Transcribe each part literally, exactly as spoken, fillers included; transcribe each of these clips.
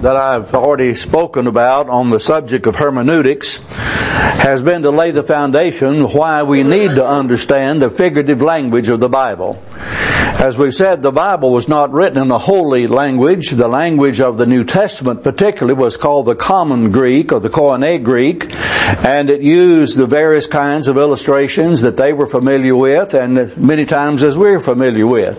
that I've already spoken about on the subject of hermeneutics has been to lay the foundation why we need to understand the figurative language of the Bible. As we've said, the Bible was not written in a holy language. The language of the New Testament particularly was called the Common Greek or the Koine Greek, and it used the various kinds of illustrations that they were familiar with and that many times as we're familiar with.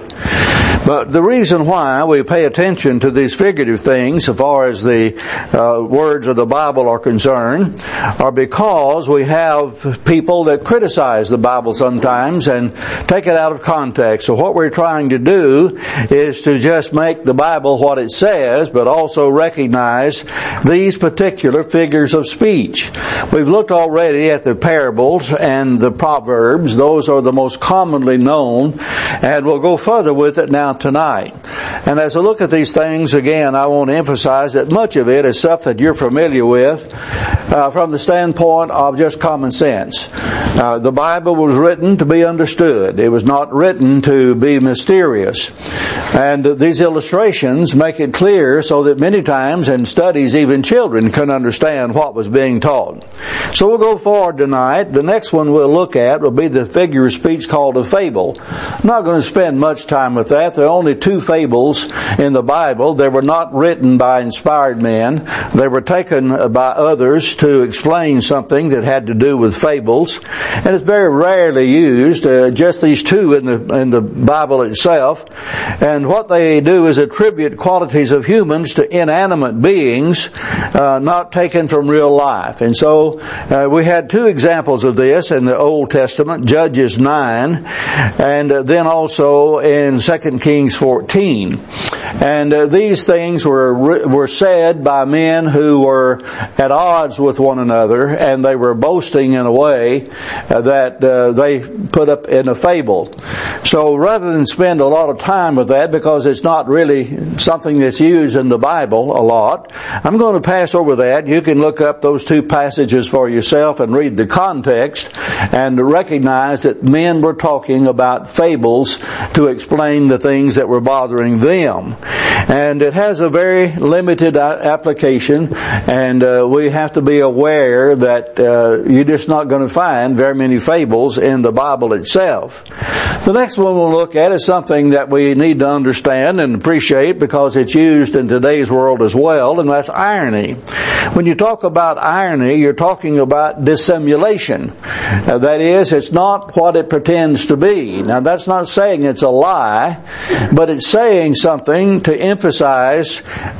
But the reason why we pay attention to these figurative things as far as the uh, words of the Bible are concerned are because we have people that criticize the Bible sometimes and take it out of context. So what we're trying to do is to just make the Bible what it says, but also recognize these particular figures of speech. We've looked already at the parables and the proverbs. Those are the most commonly known, and we'll go further with it now tonight. And as I look at these things again, I want to emphasize that much of it is stuff that you're familiar with uh, from the standpoint of just common sense. Uh, the Bible was written to be understood. It was not written to be mysterious. And uh, these illustrations make it clear so that many times in studies even children can understand what was being taught. So we'll go forward tonight. The next one we'll look at will be the figure of speech called a fable. I'm not going to spend much time with that. There are only two fables in the Bible. They were not written by inspired men. They were taken by others to explain something that had to do with fables. And it's very rarely used, uh, just these two in the in the Bible itself. And what they do is attribute qualities of humans to inanimate beings, uh, not taken from real life. And so uh, we had two examples of this in the Old Testament, Judges nine, and uh, then also in Second Kings fourteen. And uh, these things were were said by men who were at odds with one another, and they were boasting in a way uh, that uh, they put up in a fable. So rather than spend a lot of time with that, because it's not really something that's used in the Bible a lot, I'm going to pass over that. You can look up those two passages for yourself and read the context and recognize that men were talking about fables to explain the things that were bothering them. And it has a very limited application, and uh, we have to be aware that uh, you're just not going to find very many fables in the Bible itself. The next one we'll look at is something that we need to understand and appreciate because it's used in today's world as well, and that's irony. When you talk about irony, you're talking about dissimulation. Uh, that is, it's not what it pretends to be. Now, that's not saying it's a lie, but it's saying something to emphasize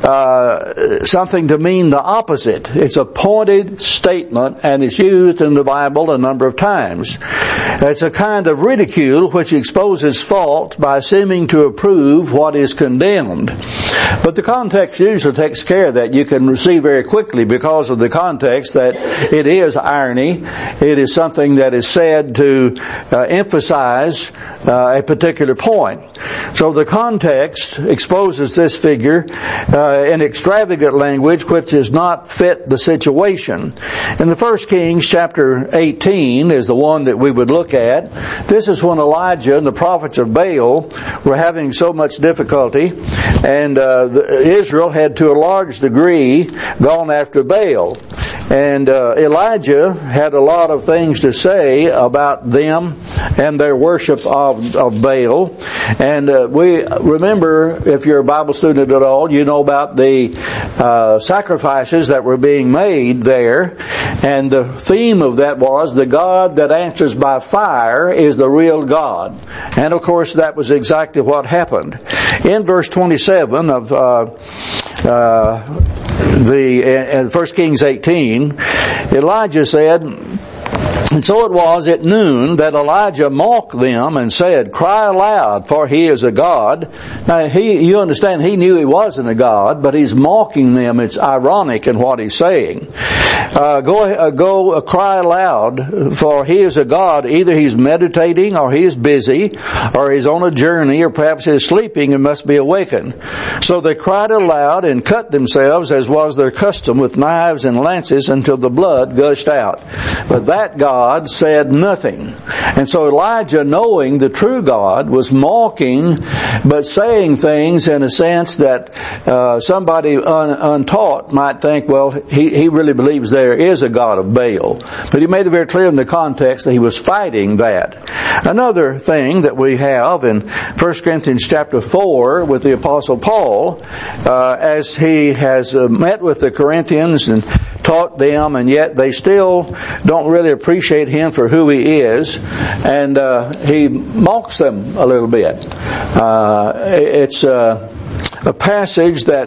uh, something to mean the opposite. It's a pointed statement, and it's used in the Bible a number of times. It's a kind of ridicule which exposes fault by seeming to approve what is condemned. But the context usually takes care of that. You can see very quickly because of the context that it is irony. It is something that is said to uh, emphasize uh, a particular point. So the context exposes this figure uh, in extravagant language which does not fit the situation. In the First Kings chapter eighteen is the one that we would look at. This is when Elijah and the prophets of Baal were having so much difficulty, and uh, the, Israel had to a large degree gone after Baal. And uh, Elijah had a lot of things to say about them and their worship of, of Baal. And uh, we remember, if you're a Bible student at all, you know about the uh, sacrifices that were being made there. And the theme of that was the God that answers by fire is the real God. And of course, that was exactly what happened. In verse twenty-seven of uh, uh, the uh, First Kings eighteen, Elijah said, "And so it was at noon that Elijah mocked them and said, 'Cry aloud, for he is a god.'" Now, he, you understand, he knew he wasn't a god, but he's mocking them. It's ironic in what he's saying. Uh, go, uh, go, uh, cry aloud, for he is a god. Either he's meditating, or he's busy, or he's on a journey, or perhaps he's sleeping and must be awakened. So they cried aloud and cut themselves, as was their custom, with knives and lances until the blood gushed out. But that god God said nothing. And so Elijah, knowing the true God, was mocking, but saying things in a sense that uh, somebody un, untaught might think, well, he, he really believes there is a God of Baal. But he made it very clear in the context that he was fighting that. Another thing that we have in First Corinthians chapter four with the Apostle Paul, uh, as he has uh, met with the Corinthians and taught them, and yet they still don't really appreciate him for who he is, and uh, he mocks them a little bit. Uh, it's uh, a passage that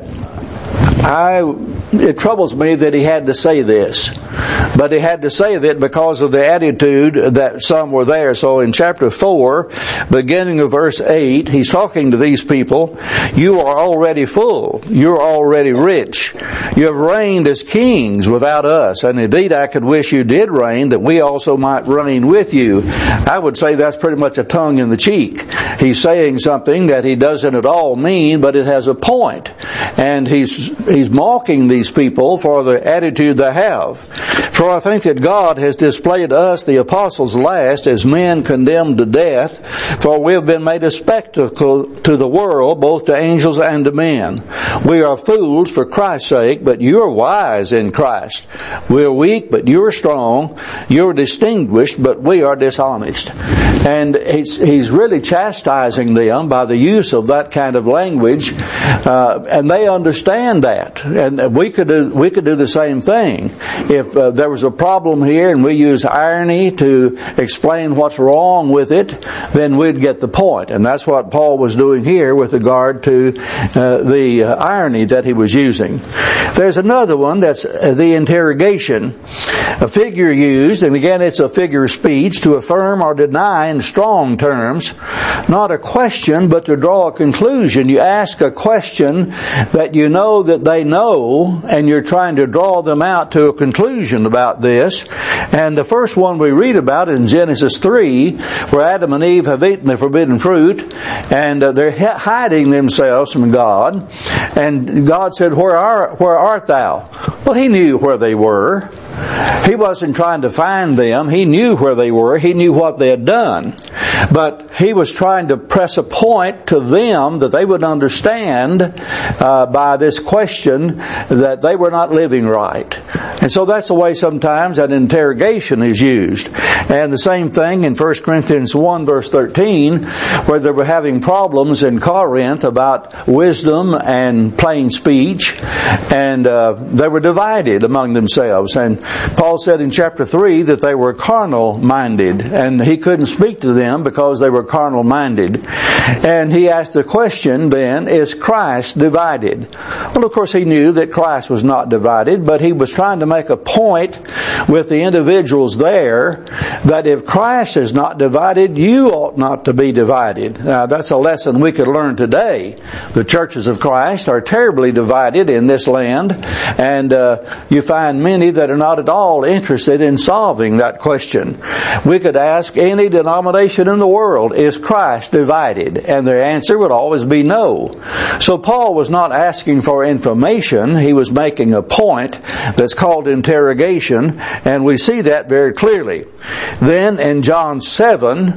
I it troubles me that he had to say this. But he had to say that because of the attitude that some were there. So in chapter four, beginning of verse eight, he's talking to these people. You are already full. You're already rich. You have reigned as kings without us. And indeed, I could wish you did reign, that we also might reign with you. I would say that's pretty much a tongue in the cheek. He's saying something that he doesn't at all mean, but it has a point. And he's, he's mocking these people for the attitude they have. For I think that God has displayed us, the apostles last, as men condemned to death, for we have been made a spectacle to the world, both to angels and to men. We are fools for Christ's sake, but you are wise in Christ. We are weak, but you are strong. You are distinguished, but we are dishonest. And he's, he's really chastising them by the use of that kind of language, uh, and they understand that. And we could do, we could do the same thing. If uh, there was a problem here and we use irony to explain what's wrong with it, then we'd get the point. And that's what Paul was doing here with regard to uh, the uh, irony that he was using. There's another one that's uh, the interrogation. A figure used, and again it's a figure of speech, to affirm or deny in strong terms, not a question, but to draw a conclusion. You ask a question that you know that they know, and you're trying to draw them out to a conclusion about this. And the first one we read about in Genesis three, where Adam and Eve have eaten the forbidden fruit, and uh, they're hiding themselves from God. And God said, where are, where art thou? Well, he knew where they were. He wasn't trying to find them. He knew where they were. He knew what they had done. But he was trying to press a point to them that they would understand uh, by this question that they were not living right. And so that's the way sometimes that interrogation is used. And the same thing in First Corinthians one verse thirteen, where they were having problems in Corinth about wisdom and plain speech, and uh, they were divided among themselves. And Paul said in chapter three that they were carnal minded, and he couldn't speak to them because they were carnal minded. And he asked the question then, is Christ divided? Well, of course he knew that Christ was not divided, but he was trying to make a point with the individuals there that if Christ is not divided, you ought not to be divided. Now, that's a lesson we could learn today. The churches of Christ are terribly divided in this land, and uh, you find many that are not at all interested in solving that question. We could ask any denomination in the world, is Christ divided? And their answer would always be no. So Paul was not asking for information. He was making a point that's called interrogation, and we see that very clearly. Then in John seven,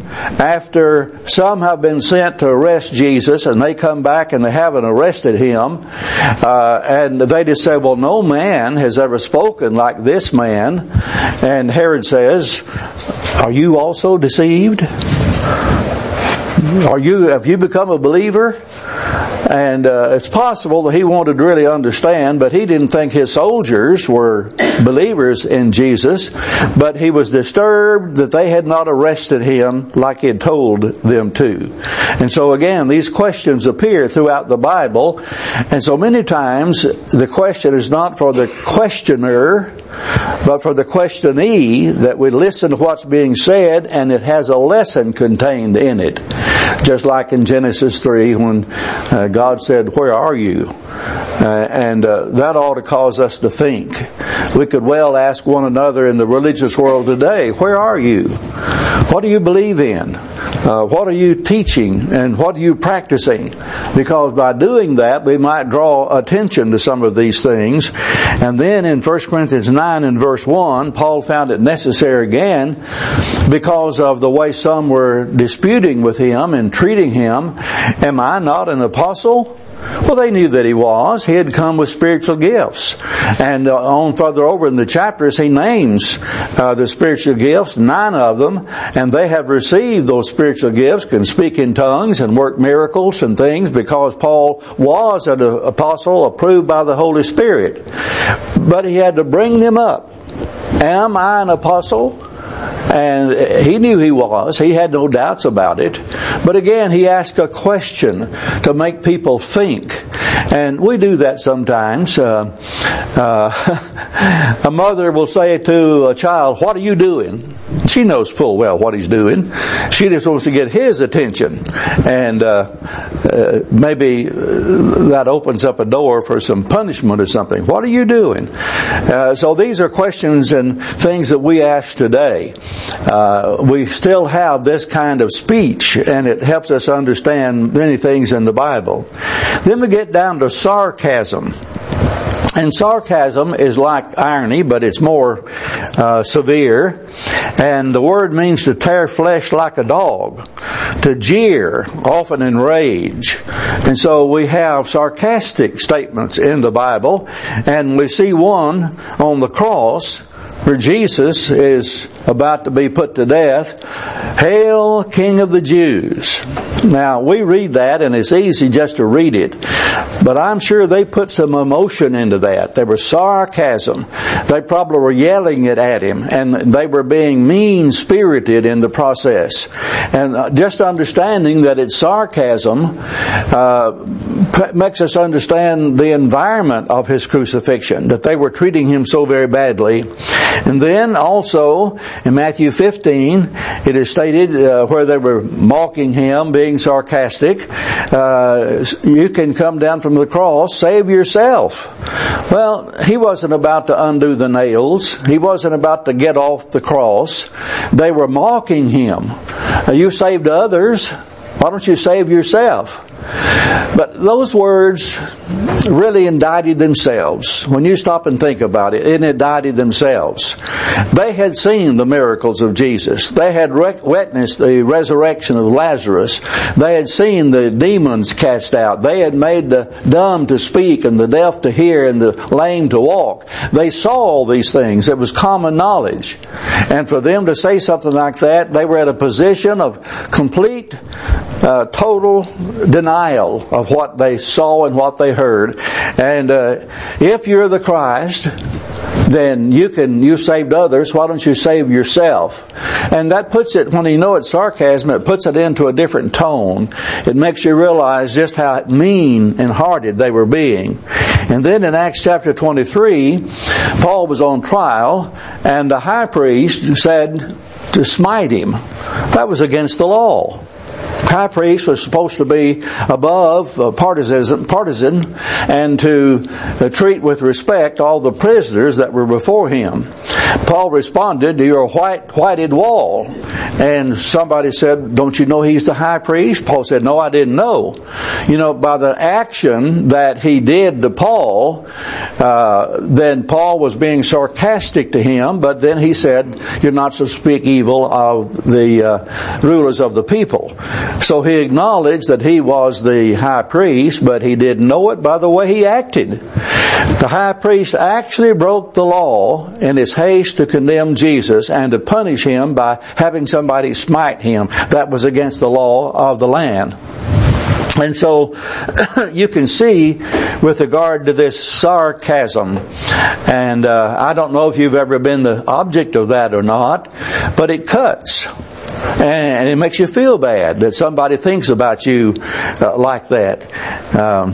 after some have been sent to arrest Jesus, and they come back and they haven't arrested him, uh, and they just say, well, no man has ever spoken like this man. And Herod says, are you also deceived? Are you, have you become a believer? And uh, it's possible that he wanted to really understand, but he didn't think his soldiers were believers in Jesus. But he was disturbed that they had not arrested him like he had told them to. And so again, these questions appear throughout the Bible. And so many times the question is not for the questioner, but for the questionee, that we listen to what's being said and it has a lesson contained in it. Just like in Genesis three when uh, God said, where are you? Uh, and uh, that ought to cause us to think. We could well ask one another in the religious world today, where are you? What do you believe in? Uh, what are you teaching and what are you practicing? Because by doing that, we might draw attention to some of these things. And then in First Corinthians nine and verse one, Paul found it necessary again, because of the way some were disputing with him and treating him. Am I not an apostle? Well, they knew that he was. He had come with spiritual gifts. And uh, on further over in the chapters, he names uh, the spiritual gifts, nine of them, and they have received those spiritual gifts, can speak in tongues and work miracles and things, because Paul was an apostle approved by the Holy Spirit. But he had to bring them up. Am I an apostle? And he knew he was. He had no doubts about it. But again, he asked a question to make people think. And we do that sometimes. Uh, uh, a mother will say to a child, "What are you doing?" She knows full well what he's doing. She just wants to get his attention. And uh, uh, maybe that opens up a door for some punishment or something. What are you doing? Uh, so these are questions and things that we ask today. Uh, we still have this kind of speech, and it helps us understand many things in the Bible. Then we get down to sarcasm. And sarcasm is like irony, but it's more uh, severe. And the word means to tear flesh like a dog, to jeer, often in rage. And so we have sarcastic statements in the Bible. And we see one on the cross where Jesus is about to be put to death. "Hail, King of the Jews." Now, we read that, and it's easy just to read it. But I'm sure they put some emotion into that. There was sarcasm. They probably were yelling it at him, and they were being mean-spirited in the process. And just understanding that it's sarcasm uh, makes us understand the environment of his crucifixion, that they were treating him so very badly. And then also in Matthew fifteen, it is stated uh, where they were mocking him, being sarcastic, uh, "You can come down from the cross, save yourself." Well, he wasn't about to undo the nails. He wasn't about to get off the cross. They were mocking him. "You saved others. Why don't you save yourself?" But those words really indicted themselves. When you stop and think about it, it indicted themselves. They had seen the miracles of Jesus. They had rec- witnessed the resurrection of Lazarus. They had seen the demons cast out. They had made the dumb to speak and the deaf to hear and the lame to walk. They saw all these things. It was common knowledge. And for them to say something like that, they were at a position of complete, uh, total denial of what they saw and what they heard. And uh, if you're the Christ, then you can, you saved others, why don't you save yourself? And that puts it, when you know it's sarcasm, it puts it into a different tone. It makes you realize just how mean and hearted they were being. And then in Acts chapter twenty-three, Paul was on trial, and the high priest said to smite him. That was against the law. High priest was supposed to be above uh, partisan, partisan and to uh, treat with respect all the prisoners that were before him. Paul responded to your white whited wall. And somebody said, "Don't you know he's the high priest?" Paul said, "No, I didn't know." You know, by the action that he did to Paul, uh, then Paul was being sarcastic to him, but then he said, "You're not to speak evil of the uh, rulers of the people." So he acknowledged that he was the high priest, but he didn't know it by the way he acted. The high priest actually broke the law in his haste to condemn Jesus and to punish him by having somebody smite him. That was against the law of the land. And so you can see with regard to this sarcasm, and uh, I don't know if you've ever been the object of that or not, but it cuts. And it makes you feel bad that somebody thinks about you uh, like that. Um,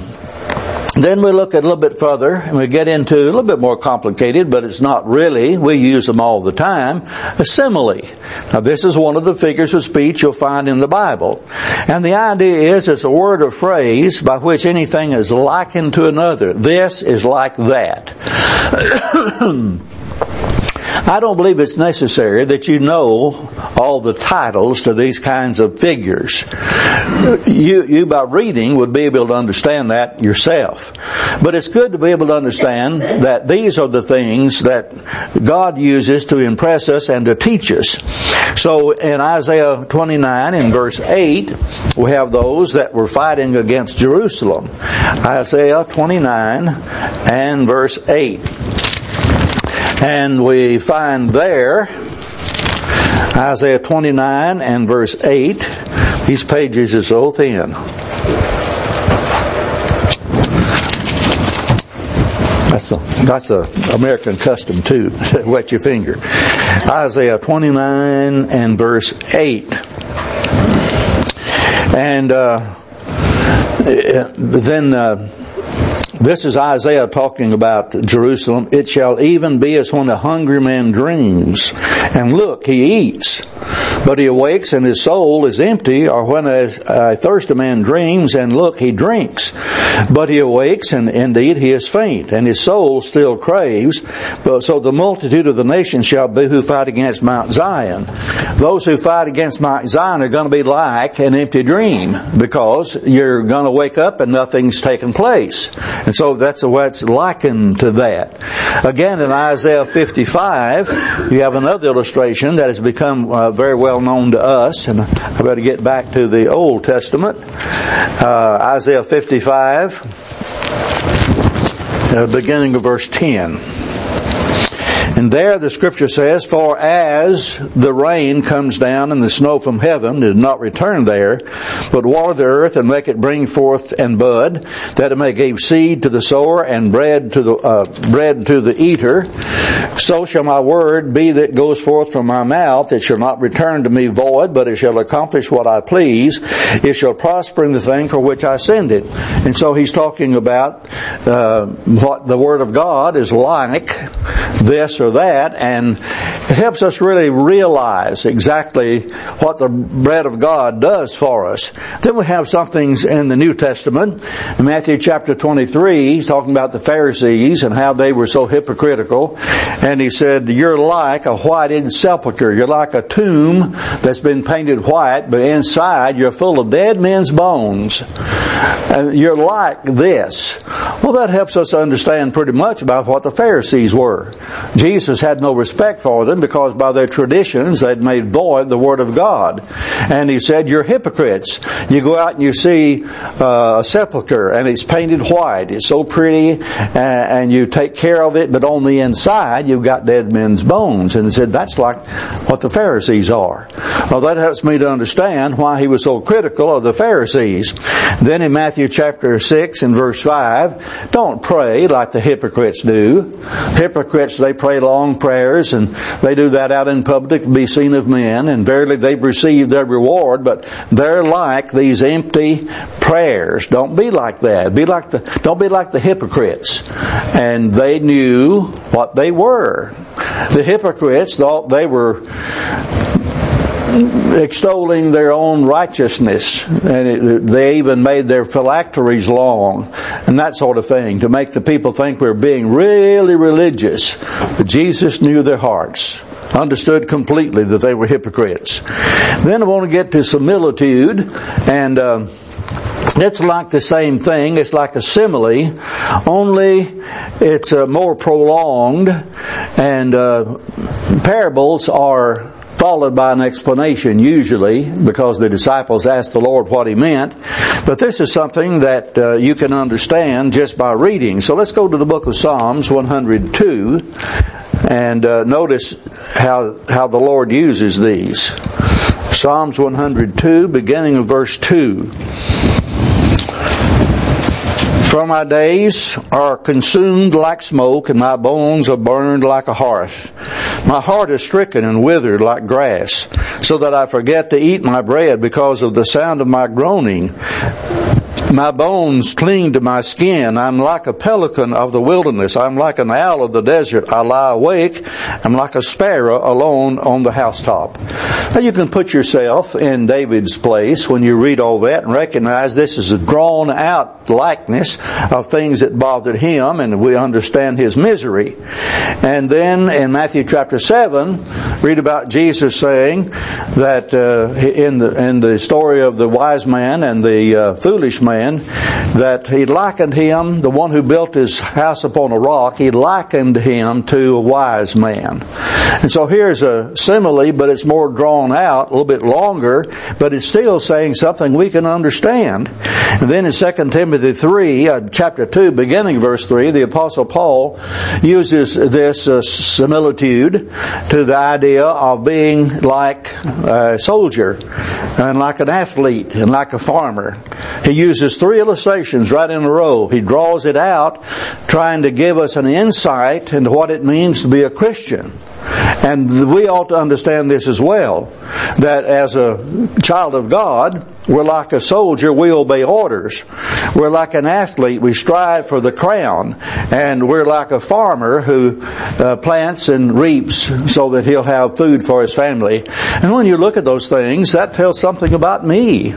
Then we look at a little bit further and we get into a little bit more complicated, but it's not really. We use them all the time. A simile. Now this is one of the figures of speech you'll find in the Bible. And the idea is it's a word or phrase by which anything is likened to another. This is like that. I don't believe it's necessary that you know all the titles to these kinds of figures. You, you by reading would be able to understand that yourself. But it's good to be able to understand that these are the things that God uses to impress us and to teach us. So in Isaiah twenty-nine in verse eight, we have those that were fighting against Jerusalem. Isaiah twenty-nine and verse eight. And we find there, Isaiah twenty-nine and verse eight, these pages are so thin. That's a, that's a American custom too. Wet your finger. Isaiah twenty-nine and verse eight. And uh, then uh, this is Isaiah talking about Jerusalem. It shall even be as when a hungry man dreams, and look, he eats, but he awakes and his soul is empty, or when a, a thirsty man dreams, and look, he drinks, but he awakes and indeed he is faint, and his soul still craves. But so the multitude of the nations shall be who fight against Mount Zion. Those who fight against Mount Zion are going to be like an empty dream, because you're going to wake up and nothing's taken place. And so that's what's likened to that. Again, in Isaiah fifty-five, you have another illustration that has become uh, very well known to us, and I better get back to the Old Testament. Uh, Isaiah fifty-five, uh, beginning of verse ten. And there the scripture says, for as the rain comes down and the snow from heaven did not return there, but water the earth and make it bring forth and bud, that it may give seed to the sower and bread to the uh, bread to the eater, so shall my word be that goes forth from my mouth. It shall not return to me void, but it shall accomplish what I please. It shall prosper in the thing for which I send it. And so he's talking about uh, what the word of God is like, this or that, and it helps us really realize exactly what the bread of God does for us. Then we have some things in the New Testament. In Matthew chapter twenty-three, he's talking about the Pharisees and how they were so hypocritical. And he said, you're like a whited sepulcher. You're like a tomb that's been painted white, but inside you're full of dead men's bones. And you're like this. Well, that helps us understand pretty much about what the Pharisees were. Jesus had no respect for them because by their traditions they'd made void the Word of God. And he said, you're hypocrites. You go out and you see uh, a sepulcher and it's painted white. It's so pretty, uh, and you take care of it, but on the inside you've got dead men's bones. And he said, that's like what the Pharisees are. Well, that helps me to understand why he was so critical of the Pharisees. Then in Matthew chapter six and verse five, don't pray like the hypocrites do. Hypocrites, they pray long prayers, and they do that out in public to be seen of men, and verily they've received their reward, but they're like these empty prayers. Don't be like that. Be like the, don't be like the hypocrites. And they knew what they were. The hypocrites thought they were extolling their own righteousness, and it, they even made their phylacteries long and that sort of thing to make the people think we're being really religious. But Jesus knew their hearts, understood completely that they were hypocrites. Then I want to get to similitude, and uh, it's like the same thing. It's like a simile, only it's uh, more prolonged, and uh, parables are followed by an explanation usually, because the disciples asked the Lord what he meant. But this is something that uh, you can understand just by reading. So let's go to the book of Psalms one hundred two and uh, notice how how the Lord uses these. Psalms one hundred two, beginning of verse two. For my days are consumed like smoke, and my bones are burned like a hearth. My heart is stricken and withered like grass, so that I forget to eat my bread because of the sound of my groaning. My bones cling to my skin. I'm like a pelican of the wilderness. I'm like an owl of the desert. I lie awake. I'm like a sparrow alone on the housetop. Now you can put yourself in David's place when you read all that and recognize this is a drawn out likeness of things that bothered him, and we understand his misery. And then in Matthew chapter seven, read about Jesus saying that uh, in the in the story of the wise man and the uh, foolish man, that he likened him, the one who built his house upon a rock, he likened him to a wise man. And so here's a simile, but it's more drawn out, a little bit longer, but it's still saying something we can understand. And then in Second Timothy three, uh, chapter two, beginning verse three, the Apostle Paul uses this uh, similitude to the idea of being like a soldier and like an athlete and like a farmer. He uses three illustrations right in a row. He draws it out, trying to give us an insight into what it means to be a Christian. And we ought to understand this as well, that as a child of God, we're like a soldier, we obey orders. We're like an athlete, we strive for the crown. And we're like a farmer who uh, plants and reaps so that he'll have food for his family. And when you look at those things, that tells something about me.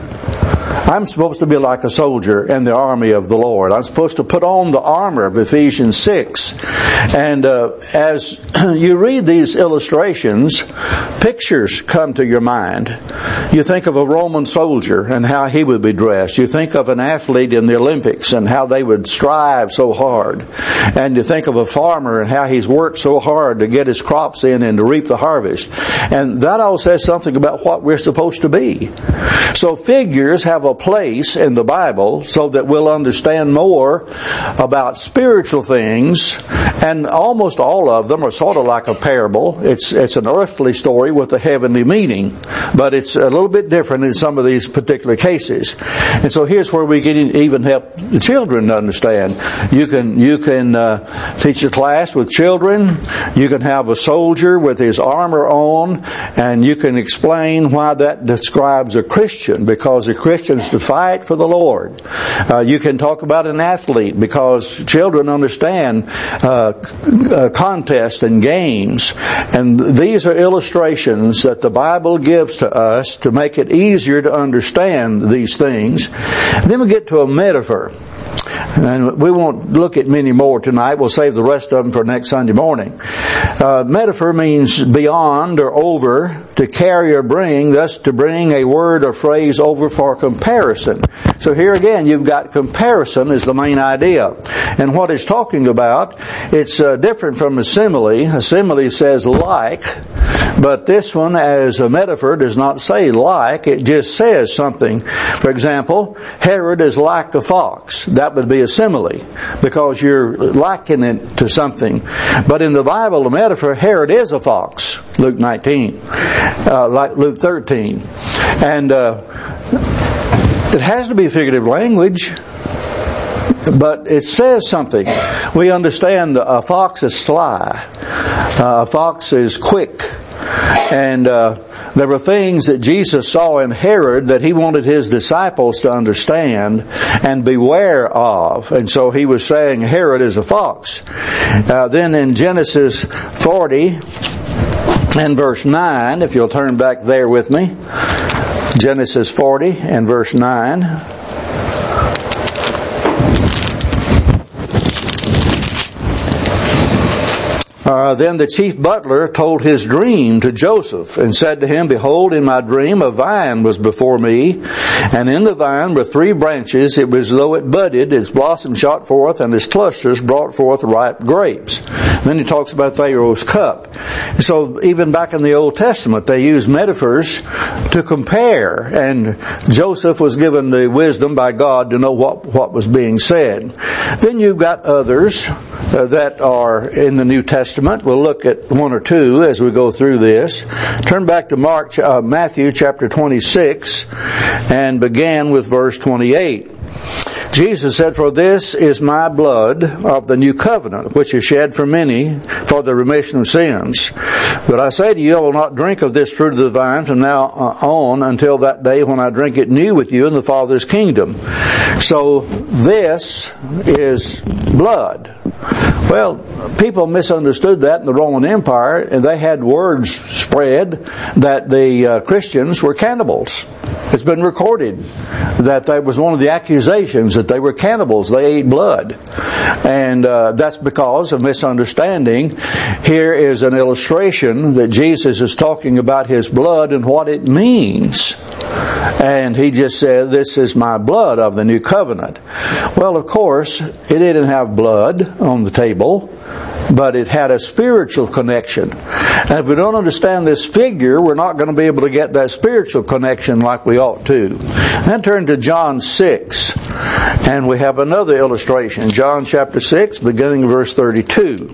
I'm supposed to be like a soldier in the army of the Lord. I'm supposed to put on the armor of Ephesians six. And uh, as you read these illustrations, pictures come to your mind. You think of a Roman soldier and how he would be dressed. You think of an athlete in the Olympics and how they would strive so hard. And you think of a farmer and how he's worked so hard to get his crops in and to reap the harvest. And that all says something about what we're supposed to be. So figures have a place in the Bible so that we'll understand more about spiritual things, and almost all of them are sort of like a parable. It's it's an earthly story with a heavenly meaning, but it's a little bit different in some of these particular cases. And so here's where we can even help the children to understand. You can you can uh, teach a class with children. You can have a soldier with his armor on, and you can explain why that describes a Christian, because a Christian is to fight for the Lord. Uh, you can talk about an athlete, because children understand uh, uh, contests and games. And these are illustrations that the Bible gives to us to make it easier to understand these things. And then we get to a metaphor. And we won't look at many more tonight. We'll save the rest of them for next Sunday morning. Uh, metaphor means beyond or over, to carry or bring, thus to bring a word or phrase over for comparison. So here again, you've got comparison is the main idea. And what it's talking about, it's uh, different from a simile. A simile says like, but this one as a metaphor does not say like, it just says something. For example, Herod is like a fox. That would be a simile, because you're likening it to something. But in the Bible, the metaphor, Herod is a fox. Luke nineteen, uh, like Luke thirteen. And uh, it has to be figurative language, but it says something. We understand that a fox is sly. Uh, a fox is quick. And uh, there were things that Jesus saw in Herod that he wanted his disciples to understand and beware of. And so he was saying Herod is a fox. Uh, then in Genesis forty and verse nine, if you'll turn back there with me. Genesis forty and verse nine. Uh, then the chief butler told his dream to Joseph and said to him, behold, in my dream a vine was before me, and in the vine were three branches. It was as though it budded, its blossom shot forth, and its clusters brought forth ripe grapes. Then he talks about Pharaoh's cup. So even back in the Old Testament, they used metaphors to compare, and Joseph was given the wisdom by God to know what, what was being said. Then you've got others uh, that are in the New Testament. We'll look at one or two as we go through this. Turn back to Mark, uh, Matthew chapter twenty-six and begin with verse twenty-eight. Jesus said, "For this is my blood of the new covenant, which is shed for many for the remission of sins. But I say to you, I will not drink of this fruit of the vine from now on until that day when I drink it new with you in the Father's kingdom." So this is blood. Well, people misunderstood that in the Roman Empire, and they had words spread that the uh, Christians were cannibals. It's been recorded that that was one of the accusations, that they were cannibals. They ate blood. And uh, that's because of misunderstanding. Here is an illustration that Jesus is talking about His blood and what it means. And He just said, "This is my blood of the new covenant." Well, of course, it didn't have blood on the table, but it had a spiritual connection. And if we don't understand this figure, we're not going to be able to get that spiritual connection like we ought to. Then turn to John six, and we have another illustration. John chapter six, beginning of verse thirty-two.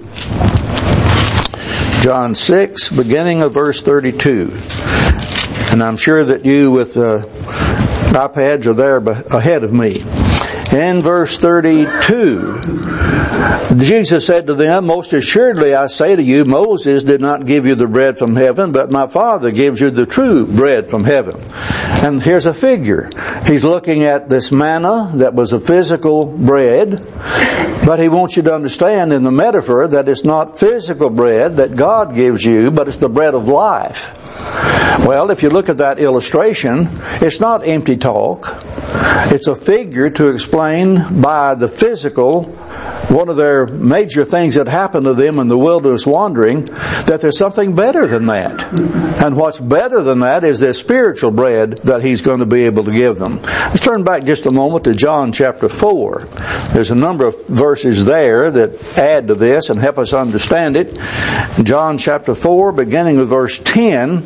John six, beginning of verse thirty-two. And I'm sure that you with uh, iPads are there ahead of me. In verse thirty-two, Jesus said to them, "Most assuredly I say to you, Moses did not give you the bread from heaven, but my Father gives you the true bread from heaven." And here's a figure. He's looking at this manna that was a physical bread, but He wants you to understand in the metaphor that it's not physical bread that God gives you, but it's the bread of life. Well, if you look at that illustration, it's not empty talk. It's a figure to explain by the physical, one of their major things that happened to them in the wilderness wandering, that there's something better than that. And what's better than that is this spiritual bread that He's going to be able to give them. Let's turn back just a moment to John chapter four. There's a number of verses there that add to this and help us understand it. John chapter four, beginning with verse ten.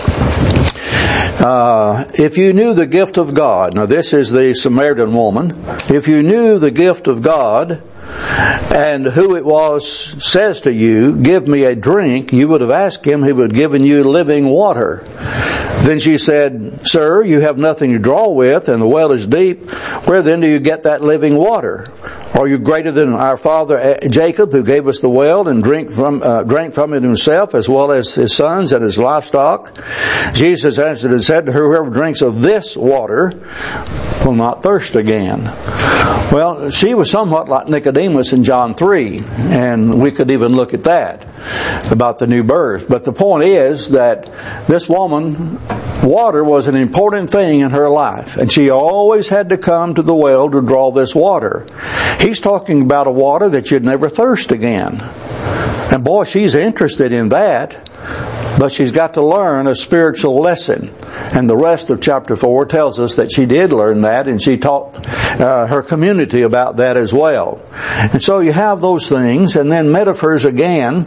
Uh, if you knew the gift of God, now this is the Samaritan woman, if you knew the gift of God, and who it was says to you, "Give me a drink," you would have asked Him, He would have given you living water. Then she said, "Sir, you have nothing to draw with, and the well is deep. Where then do you get that living water? Are you greater than our father Jacob, who gave us the well and drink from, uh, drank from it himself, as well as his sons and his livestock?" Jesus answered and said to her, "Whoever drinks of this water will not thirst again." Well, she was somewhat like Nicodemus in John three, and we could even look at that, about the new birth. But the point is that this woman, water was an important thing in her life, and she always had to come to the well to draw this water. He's talking about a water that you'd never thirst again. And boy, she's interested in that. But she's got to learn a spiritual lesson. And the rest of chapter four tells us that she did learn that, and she taught uh, her community about that as well. And so you have those things, and then metaphors again.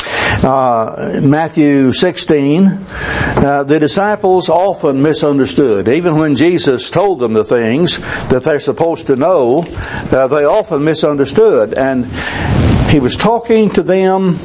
Uh, Matthew sixteen, uh, the disciples often misunderstood. Even when Jesus told them the things that they're supposed to know, uh, they often misunderstood. And He was talking to them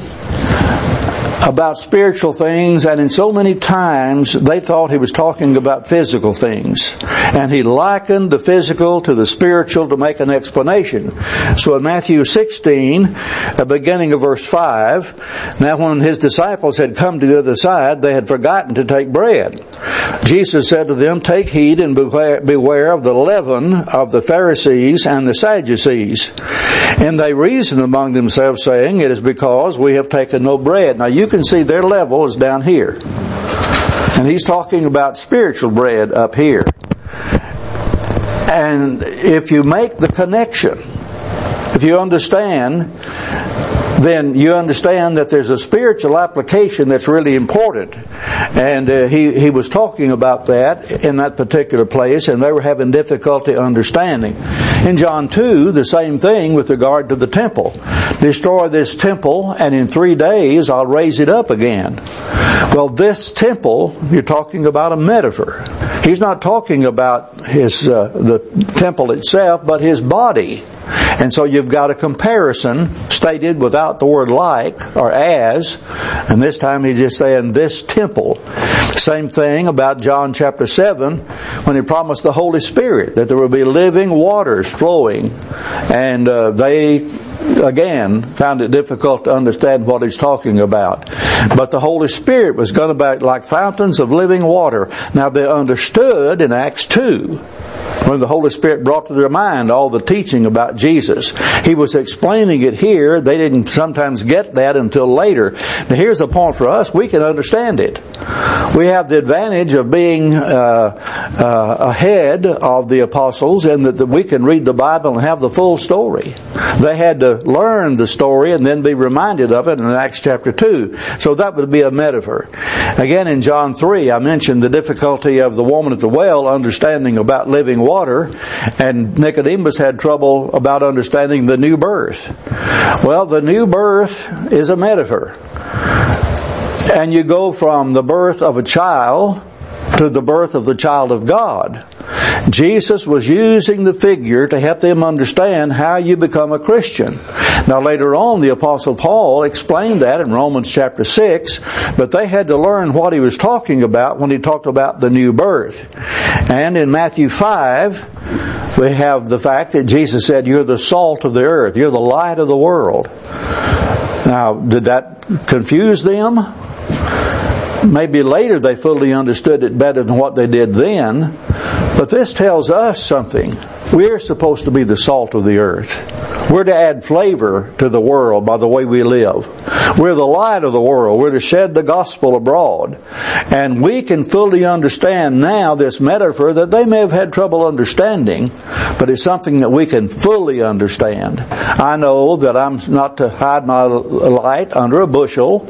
about spiritual things, and in so many times they thought He was talking about physical things. And He likened the physical to the spiritual to make an explanation. So in Matthew sixteen, the beginning of verse five, "Now when His disciples had come to the other side, they had forgotten to take bread. Jesus said to them, 'Take heed and beware of the leaven of the Pharisees and the Sadducees.' And they reasoned among themselves, saying, 'It is because we have taken no bread.'" Now you can see their level is down here. And He's talking about spiritual bread up here. And if you make the connection, if you understand, then you understand that there's a spiritual application that's really important. And uh, he, he was talking about that in that particular place, and they were having difficulty understanding. In John two, the same thing with regard to the temple. "Destroy this temple, and in three days I'll raise it up again." Well, this temple, you're talking about a metaphor. He's not talking about his uh, the temple itself, but His body. And so you've got a comparison stated without the word like or as. And this time he's just saying this temple. Same thing about John chapter seven when he promised the Holy Spirit that there would be living waters flowing. And uh, they again found it difficult to understand what he's talking about. But the Holy Spirit was going to be like fountains of living water. Now they understood in Acts two, when the Holy Spirit brought to their mind all the teaching about Jesus. He was explaining it here. They didn't sometimes get that until later. Now here's the point for us. We can understand it. We have the advantage of being uh, uh, ahead of the apostles in that, that we can read the Bible and have the full story. They had to learn the story and then be reminded of it in Acts chapter two. So that would be a metaphor. Again, in John three, I mentioned the difficulty of the woman at the well understanding about living water, and Nicodemus had trouble about understanding the new birth. Well, the new birth is a metaphor. And you go from the birth of a child to the birth of the child of God. Jesus was using the figure to help them understand how you become a Christian. Now later on, the Apostle Paul explained that in Romans chapter six, but they had to learn what he was talking about when he talked about the new birth. And in Matthew five, we have the fact that Jesus said, "You're the salt of the earth. You're the light of the world." Now, did that confuse them? Maybe later they fully understood it better than what they did then. But this tells us something. We're supposed to be the salt of the earth. We're to add flavor to the world by the way we live. We're the light of the world. We're to shed the gospel abroad. And we can fully understand now this metaphor that they may have had trouble understanding, but it's something that we can fully understand. I know that I'm not to hide my light under a bushel.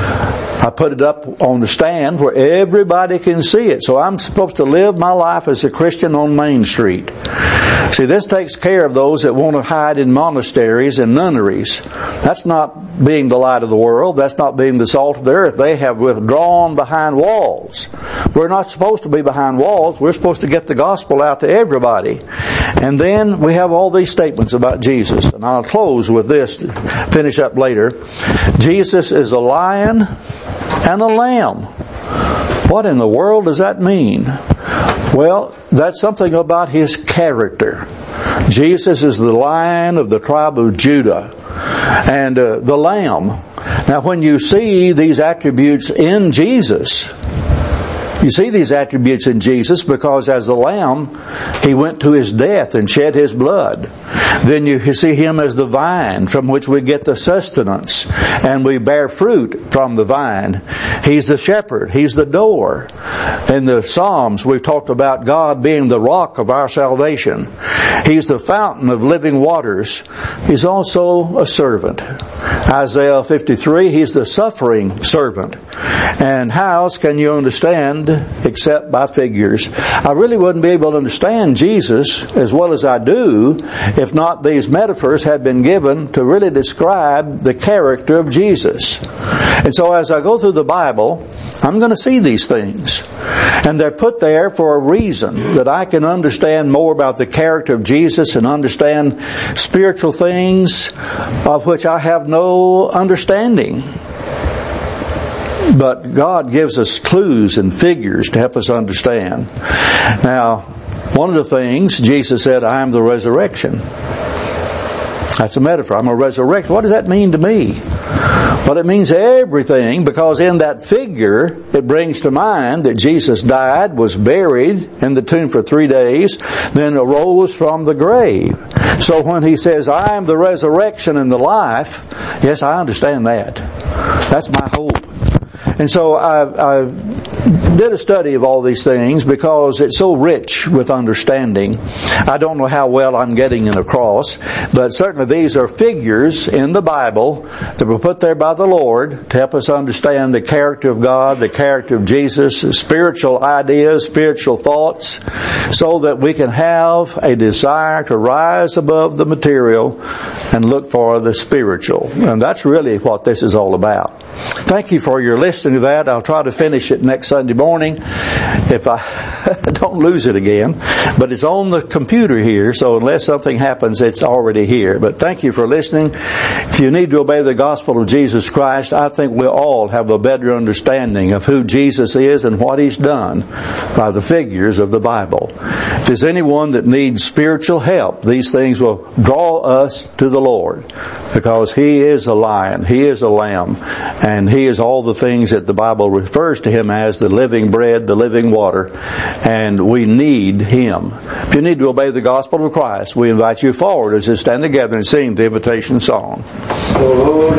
I put it up on the stand where everybody can see it. So I'm supposed to live my life as a Christian on Main Street. See, this takes care of those that want to hide in monasteries and nunneries. That's not being the light of the world. That's not being the salt of the earth. They have withdrawn behind walls. We're not supposed to be behind walls. We're supposed to get the gospel out to everybody. And then we have all these statements about Jesus. And I'll close with this to finish up later. Jesus is a lion and a lamb. What in the world does that mean? Well, that's something about His character. Jesus is the lion of the tribe of Judah and uh, the lamb. Now when you see these attributes in Jesus, you see these attributes in Jesus because as the lamb, He went to His death and shed His blood. Then you see Him as the vine from which we get the sustenance and we bear fruit from the vine. He's the shepherd. He's the door. In the Psalms, we've talked about God being the rock of our salvation. He's the fountain of living waters. He's also a servant. Isaiah fifty-three, He's the suffering servant. And how else can you understand except by figures? I really wouldn't be able to understand Jesus as well as I do if not these metaphors had been given to really describe the character of Jesus. And so as I go through the Bible, I'm going to see these things. And they're put there for a reason, that I can understand more about the character of Jesus and understand spiritual things of which I have no understanding. But God gives us clues and figures to help us understand. Now, one of the things, Jesus said, I am the resurrection. That's a metaphor. I'm a resurrection. What does that mean to me? Well, it means everything, because in that figure, it brings to mind that Jesus died, was buried in the tomb for three days, then arose from the grave. So when He says, I am the resurrection and the life, yes, I understand that. That's my hope. And so I, I did a study of all these things because it's so rich with understanding. I don't know how well I'm getting it across, but certainly these are figures in the Bible that were put there by the Lord to help us understand the character of God, the character of Jesus, spiritual ideas, spiritual thoughts, so that we can have a desire to rise above the material and look for the spiritual. And that's really what this is all about. Thank you for your listening to that. I'll try to finish it next Sunday morning. If I don't lose it again. But it's on the computer here, so unless something happens, it's already here. But thank you for listening. If you need to obey the gospel of Jesus Christ, I think we'll all have a better understanding of who Jesus is and what He's done by the figures of the Bible. If there's anyone that needs spiritual help, these things will draw us to the Lord, because He is a lion, He is a lamb, and He is all the things that the Bible refers to Him as, the living bread, the living water, and we need Him. If you need to obey the gospel of Christ, we invite you forward as we stand together and sing the invitation song.